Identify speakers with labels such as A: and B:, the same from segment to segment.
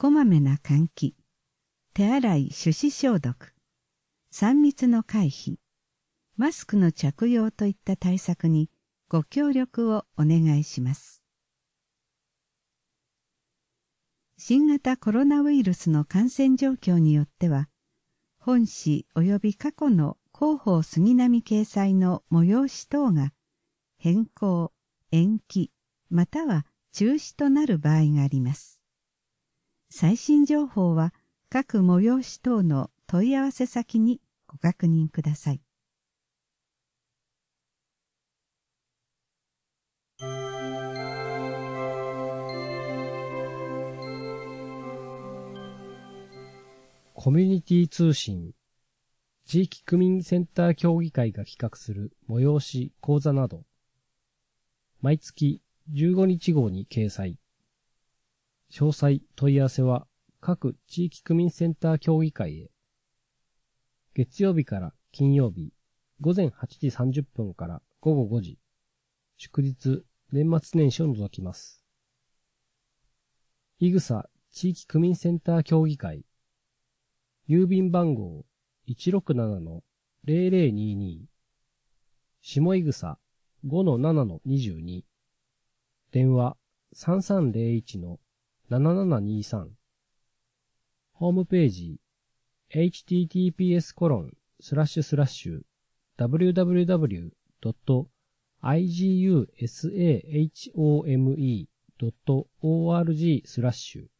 A: こまめな換気、手洗い手指消毒、3密の回避、マスクの着用といった対策にご協力をお願いします。新型コロナウイルスの感染状況によっては、本誌及び過去の広報杉並掲載の催し等が変更、延期、または中止となる場合があります。最新情報は各催し等の問い合わせ先にご確認ください。
B: コミュニティ通信、地域区民センター協議会が企画する催し講座など、毎月15日号に掲載。詳細問い合わせは各地域区民センター協議会へ。月曜日から金曜日、午前8時30分から午後5時、祝日、年末年始を除きます。いぐさ地域区民センター協議会、郵便番号 167-0022 下井草 5-7-22 電話 3301-7723 ホームページ https://www.igusahome.org/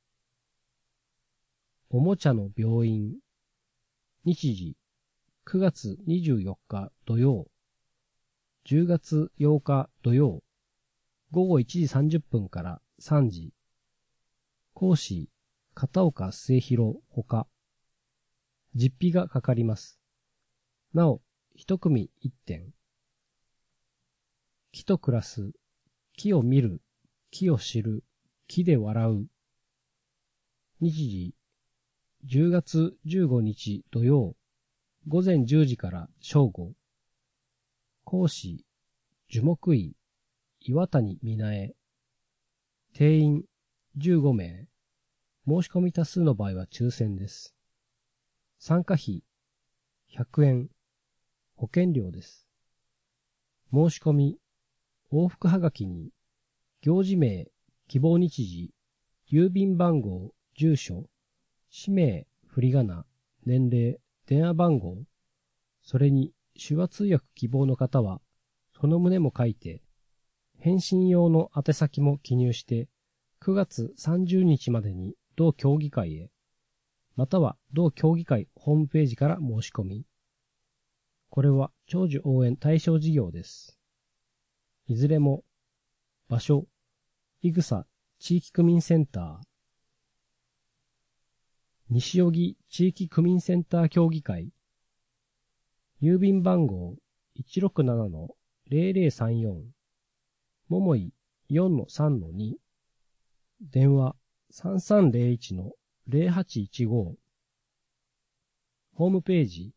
B: おもちゃの病院。日時、9月24日土曜、10月8日土曜、午後1時30分から3時。講師、片岡末広ほか。実費がかかります。なお、一組1点。木と暮らす、木を見る、木を知る、木で笑う。日時、10月15日土曜、午前10時から正午。講師、樹木医、岩谷美奈恵。定員、15名。申し込み多数の場合は抽選です。参加費、100円。保険料です。申し込み、往復はがきに、行事名、希望日時、郵便番号、住所、氏名、振り仮名、年齢、電話番号、それに手話通訳希望の方は、その旨も書いて、返信用の宛先も記入して、9月30日までに同協議会へ、または同協議会ホームページから申し込み。これは長寿応援対象事業です。いずれも、場所、いぐさ地域区民センター、西荻地域区民センター協議会、郵便番号 167-0034 桃井 4-3-2 電話 3301-0815 ホームページ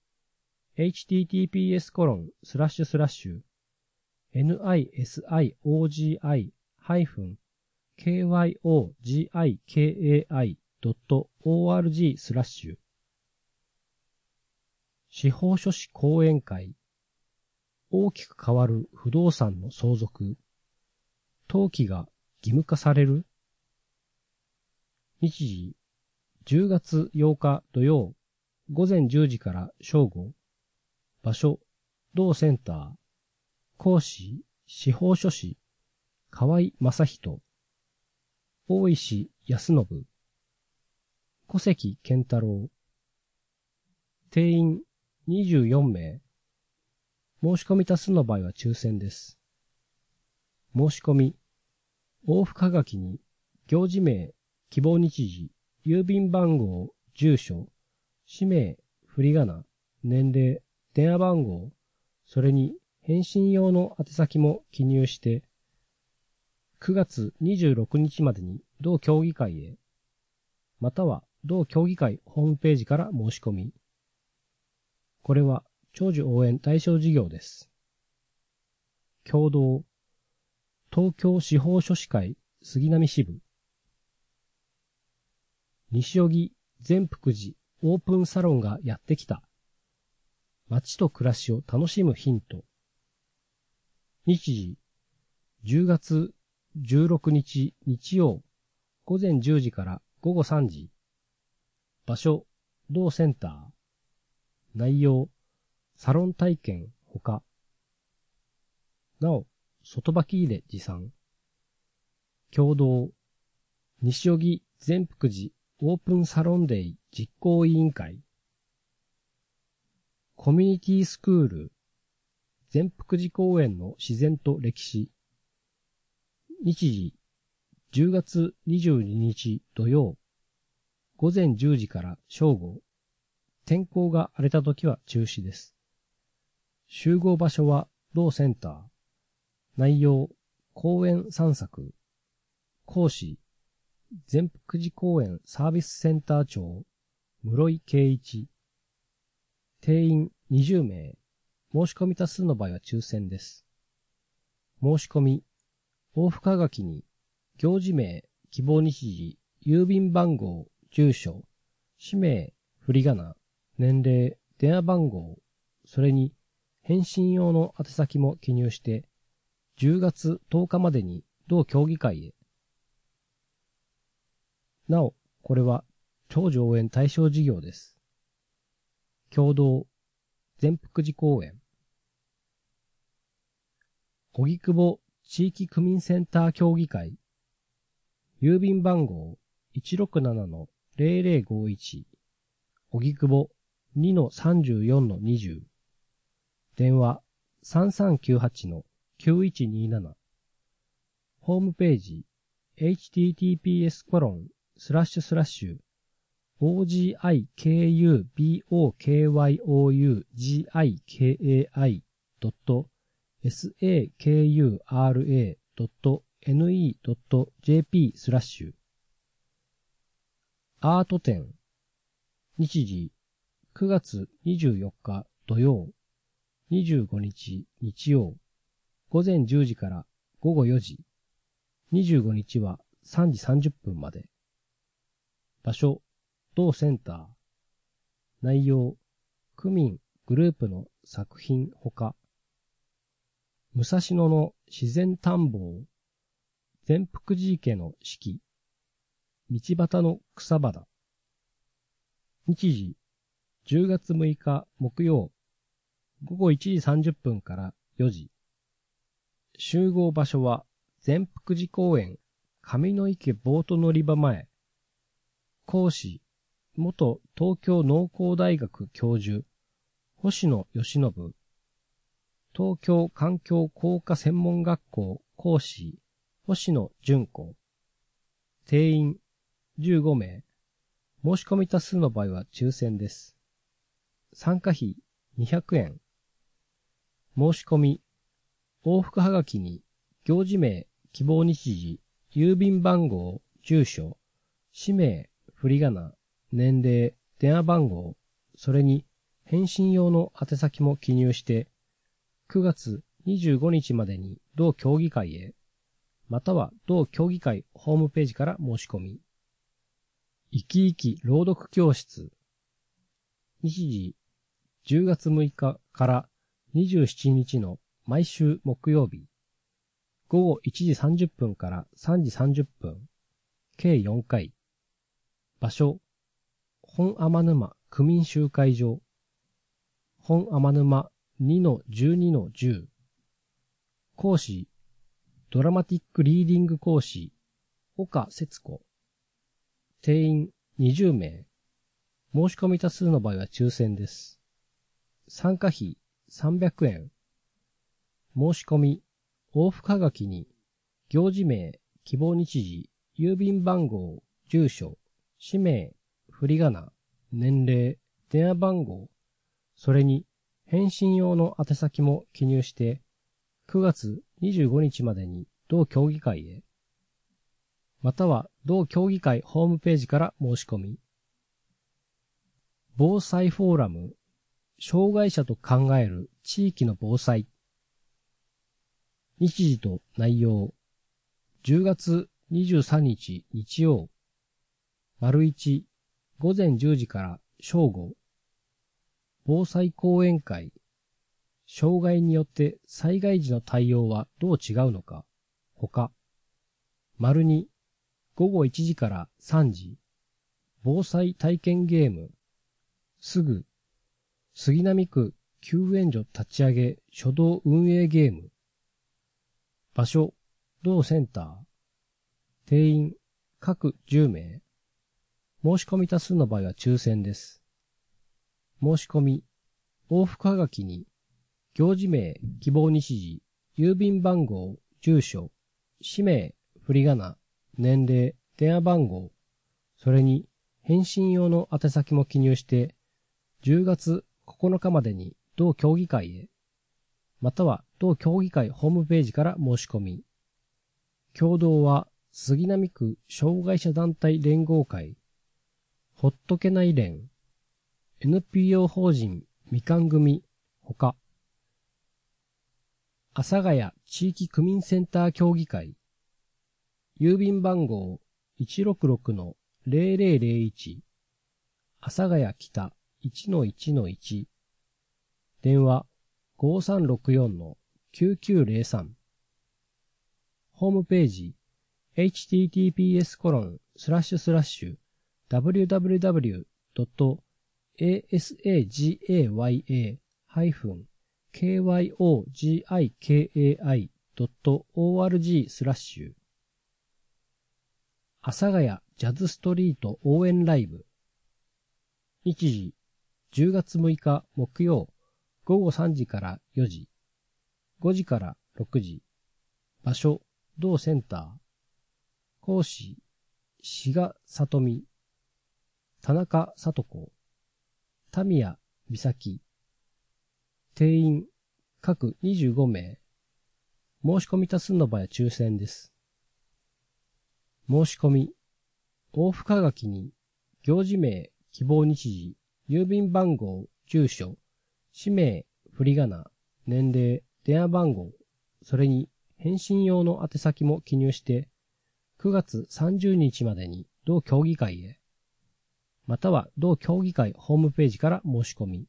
B: https://nisiog-kyogikai.org/ 司法書士講演会。大きく変わる不動産の相続。登記が義務化される。日時、10月8日土曜、午前10時から正午。場所、同センター。講師、司法書士、河合正人。大石康信。小関健太郎。定員24名。申し込み多数の場合は抽選です。申し込み、往復はがきに、行事名、希望日時、郵便番号、住所、氏名、振り仮名、年齢、電話番号、それに返信用の宛先も記入して、9月26日までに同協議会へ、または同協議会ホームページから申し込み。これは長寿応援対象事業です。共同、東京司法書士会杉並支部。 西荻善福寺オープンサロンがやってきた。街と暮らしを楽しむヒント。日時、10月16日日曜、午前10時から午後3時。場所、同センター。内容、サロン体験ほか。なお、外履き入れ持参。共同、西荻善福寺オープンサロンデイ実行委員会。コミュニティスクール、善福寺公園の自然と歴史。日時、10月22日土曜、午前10時から正午。天候が荒れた時は中止です。集合場所は同センター。内容、公園散策。講師、善福寺公園サービスセンター長、室井圭一。定員20名。申し込み多数の場合は抽選です。申し込み、往復はがきに、行事名、希望日時、郵便番号、住所、氏名、振り仮名、年齢、電話番号、それに返信用の宛先も記入して、10月10日までに同協議会へ。なお、これは超上演対象事業です。共同、善福寺公園。荻窪地域区民センター協議会。郵便番号 167-0051。荻窪 2-34-20。電話 3398-9127。ホームページ https://ogikoyugi.sakura.ne.jp/ アート展。日時9月24日土曜、25日日曜、午前10時から午後4時、25日は3時30分まで。場所、同センター。内容、区民グループの作品ほか。武蔵野の自然探訪、善福寺池の四季、道端の草花。日時、10月6日木曜、午後1時30分から4時。集合場所は善福寺公園上野池ボート乗り場前。講師、元東京農工大学教授、星野義信。東京環境工科専門学校講師、星野純子。定員15名。申し込み多数の場合は抽選です。参加費200円。申し込み、往復はがきに、行事名、希望日時、郵便番号、住所、氏名、振り仮名、年齢、電話番号、それに返信用の宛先も記入して、9月25日までに同協議会へ、または同協議会ホームページから申し込み。生き生き朗読教室。日時、10月6日から27日の毎週木曜日。午後1時30分から3時30分。計4回。場所、本天沼区民集会所。本天沼 2-12-10。講師、ドラマティックリーディング講師、岡節子。定員20名。申し込み多数の場合は抽選です。参加費300円。申し込み、往復はがきに、行事名、希望日時、郵便番号、住所、氏名、振り仮名、年齢、電話番号、それに返信用の宛先も記入して、9月25日までに同協議会へ、または同協議会ホームページから申し込み。防災フォーラム、障害者と考える地域の防災。日時と内容、10月23日日曜、 1、午前10時から正午。防災講演会。障害によって災害時の対応はどう違うのか。他。2、午後1時から3時。防災体験ゲーム。すぐ。杉並区救援所立ち上げ初動運営ゲーム。場所、同センター。定員、各10名。申し込み多数の場合は抽選です。申し込み、往復はがきに、行事名、希望日時、郵便番号、住所、氏名、振り仮名、年齢、電話番号、それに返信用の宛先も記入して、10月9日までに同協議会へ、または同協議会ホームページから申し込み。共同は杉並区障害者団体連合会、ほっとけない連、NPO 法人みかん組、ほか。阿佐ヶ谷地域区民センター協議会、郵便番号 166-0001、阿佐ヶ谷北 1-1-1、電話 5364-9903、ホームページ https://www.asagayakyogiki.org/ 阿佐ヶ谷ジャズストリート応援ライブ。日時、10月6日木曜午後3時から4時、5時から6時。場所、同センター。講師、志賀里美、田中里子、田宮美咲。定員、各25名。申し込み多数の場合は抽選です。申し込み、往復はがきに、行事名、希望日時、郵便番号、住所、氏名、振り仮名、年齢、電話番号、それに返信用の宛先も記入して、9月30日までに同協議会へ、または同協議会ホームページから申し込み。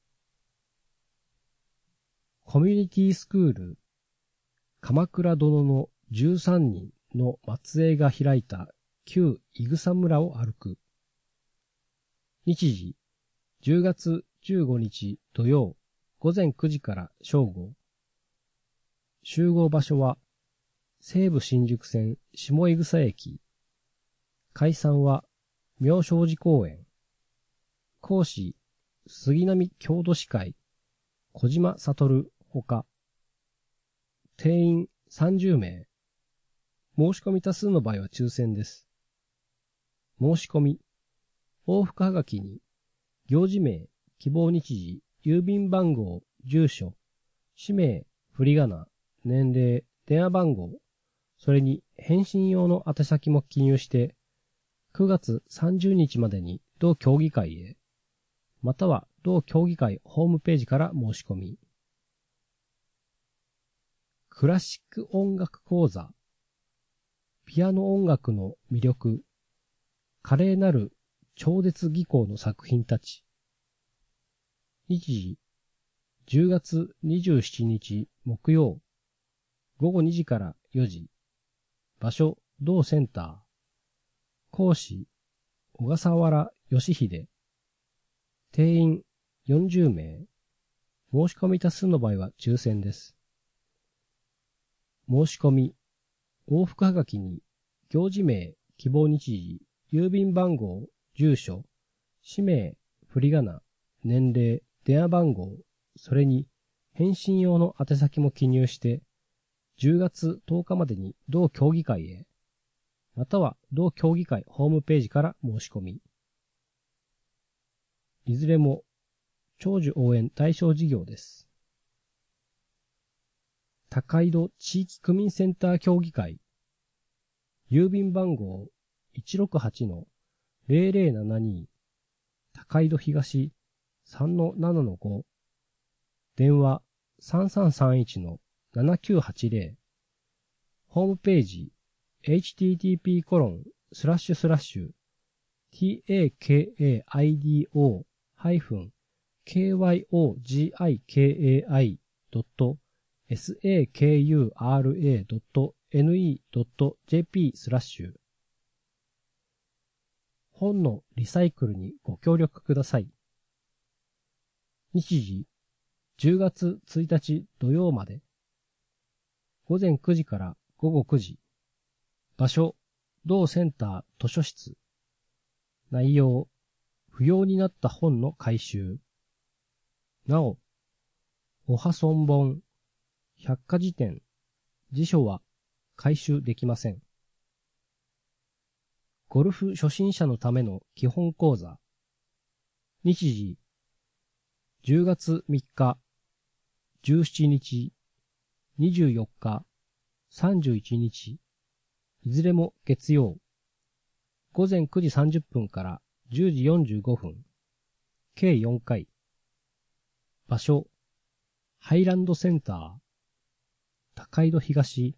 B: コミュニティスクール、鎌倉殿の13人の末裔が開いた旧いぐさ村を歩く。日時、10月15日土曜午前9時から正午。集合場所は西武新宿線下井草駅。解散は妙正寺公園。講師、杉並郷土史会、小島悟ほか。定員30名。申し込み多数の場合は抽選です。申し込み、往復はがきに、行事名、希望日時、郵便番号、住所、氏名、振り仮名、年齢、電話番号、それに返信用の宛先も記入して、9月30日までに同協議会へ、または同協議会ホームページから申し込み。クラシック音楽講座、ピアノ音楽の魅力、華麗なる超絶技巧の作品たち。日時、10月27日木曜、午後2時から4時。場所、同センター。講師、小笠原義秀。定員40名。申し込み多数の場合は抽選です。申し込み、往復はがきに、行事名、希望日時、郵便番号、住所、氏名、振り仮名、年齢、電話番号、それに返信用の宛先も記入して、10月10日までに同協議会へ、または同協議会ホームページから申し込み。いずれも長寿応援対象事業です。高井戸地域区民センター協議会、郵便番号 168-0072、高井戸東 3-7-5、電話 3331-7980、ホームページ http:// takaido-kyigi.sakura.ne.jp/ 本のリサイクルにご協力ください。日時、10月1日土曜まで。午前9時から午後9時。場所、同センター図書室。内容、不要になった本の回収。なお、おはそん本、百科事典、辞書は回収できません。ゴルフ初心者のための基本講座。日時、10月3日、17日、24日、31日、いずれも月曜。午前9時30分から10時45分。計4回。場所、ハイランドセンター。高井戸東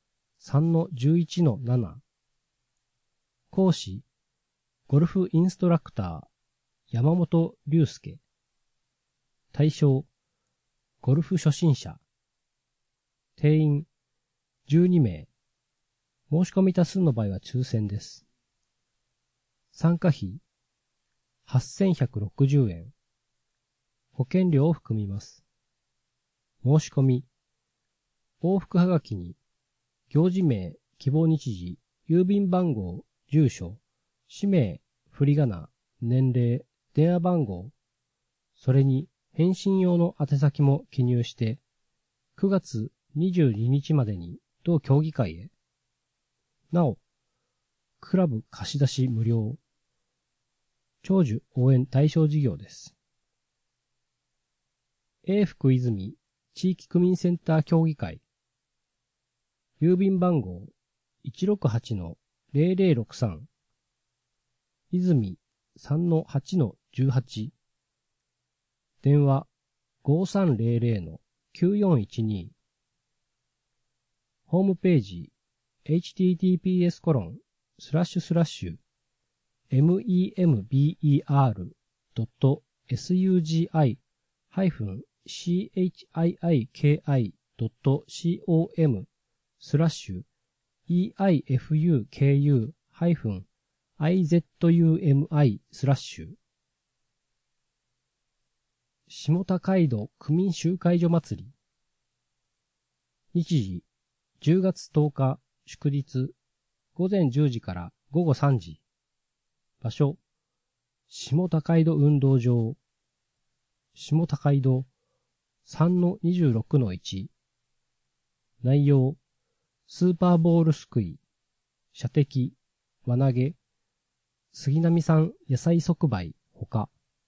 B: 3-11-7。講師、ゴルフインストラクター、山本龍介。対象、ゴルフ初心者。定員、12名。申し込み多数の場合は抽選です。参加費、8160円。保険料を含みます。申し込み、往復はがきに、行事名、希望日時、郵便番号、住所、氏名、振り仮名、年齢、電話番号、それに返信用の宛先も記入して、9月22日までに同協議会へ。なお、クラブ貸し出し無料。長寿応援対象事業です。永福泉地域区民センター協議会。郵便番号 168-0063 泉 3-8-18 電話 5300-9412 ホームページ https://mebr.sugi-kei.com/eifuki-izumi/ 下高井戸区民集会所祭り。日時、10月10日祝日、午前10時から午後3時。場所、下高井戸運動場。下高井戸 3-26-1。内容、スーパーボールすくい、射的、輪投げ、杉並産野菜即売ほか。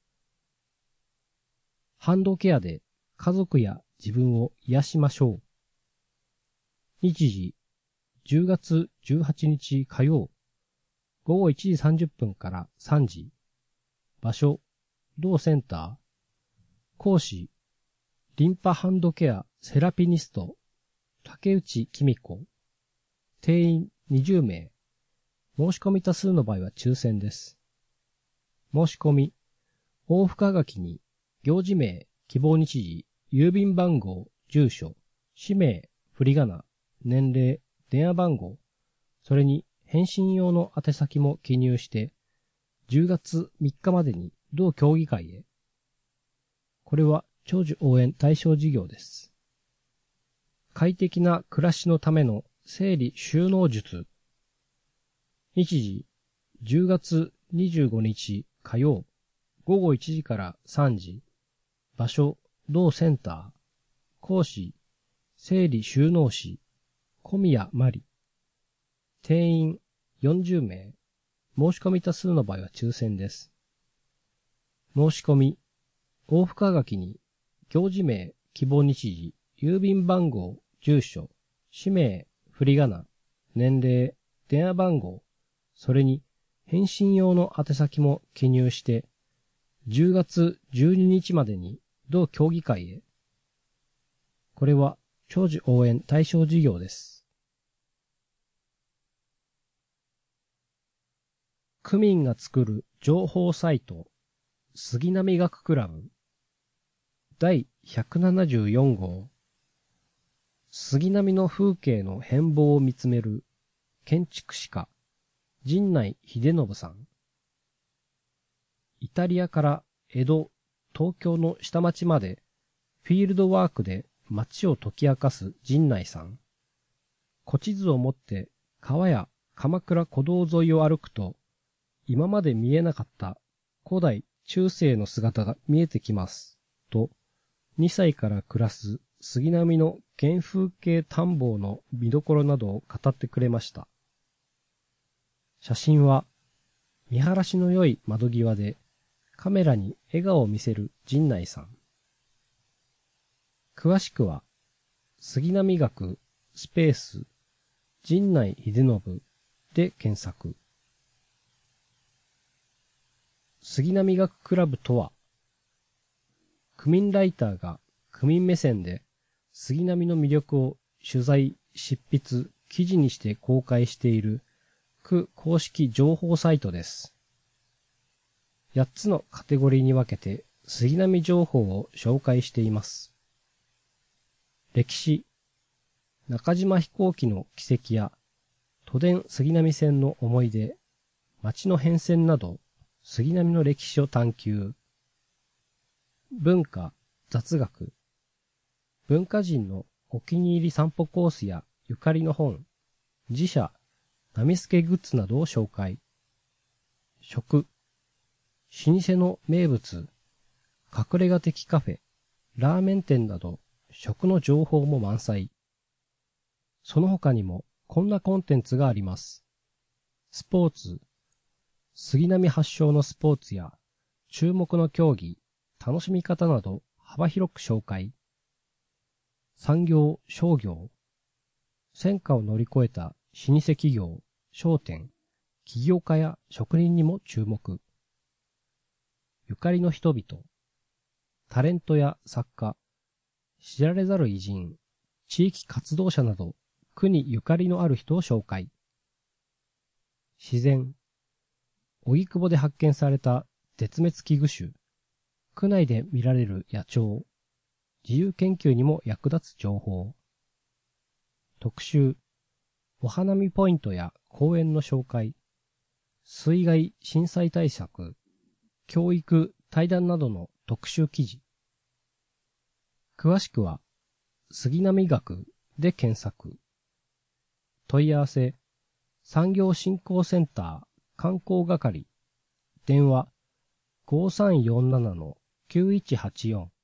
B: ハンドケアで家族や自分を癒しましょう。日時、10月18日火曜、午後1時30分から3時。場所、同センター。講師、リンパハンドケアセラピニスト、竹内紀美子。定員20名。申し込み多数の場合は抽選です。申し込み、往復はがきに、行事名、希望日時、郵便番号、住所、氏名、振り仮名、年齢、電話番号、それに返信用の宛先も記入して、10月3日までに同協議会へ。これは長寿応援対象事業です。快適な暮らしのための整理収納術。日時、10月25日火曜、午後1時から3時。場所、同センター。講師、整理収納士、小宮真理。定員40名。申し込み多数の場合は抽選です。申し込み、往復はがきに、行事名、希望日時、郵便番号、住所、氏名、振り仮名、年齢、電話番号、それに返信用の宛先も記入して、10月12日までに同協議会へ。これは長寿応援対象事業です。 区民が作る情報サイト、杉並学クラブ、第174号、杉並の風景の変貌を見つめる建築士家、陣内秀信さん。イタリアから江戸、東京の下町までフィールドワークで街を解き明かす陣内さん。古地図を持って川や鎌倉古道沿いを歩くと、今まで見えなかった古代中世の姿が見えてきます。と、2歳から暮らす杉並の原風景探訪の見どころなどを語ってくれました。写真は、見晴らしの良い窓際でカメラに笑顔を見せる陣内さん。詳しくは、杉並学スペース陣内秀信で検索。杉並学クラブとは、区民ライターが区民目線で杉並の魅力を取材、執筆、記事にして公開している区公式情報サイトです。8つのカテゴリーに分けて杉並情報を紹介しています。歴史、中島飛行機の軌跡や都電杉並線の思い出、街の変遷など杉並の歴史を探求。文化、雑学、文化人のお気に入り散歩コースやゆかりの本、自社、波助グッズなどを紹介。食、老舗の名物、隠れ家的カフェ、ラーメン店など食の情報も満載。その他にもこんなコンテンツがあります。スポーツ、杉並発祥のスポーツや注目の競技、楽しみ方など幅広く紹介。産業、商業、戦火を乗り越えた老舗企業、商店、起業家や職人にも注目。ゆかりの人々、タレントや作家、知られざる偉人、地域活動者など区にゆかりのある人を紹介。自然、荻窪で発見された絶滅危惧種、区内で見られる野鳥、自由研究にも役立つ情報。特集、お花見ポイントや公園の紹介、水害震災対策、教育、対談などの特集記事。詳しくは、杉並学で検索。問い合わせ、産業振興センター観光係、電話 5347-9184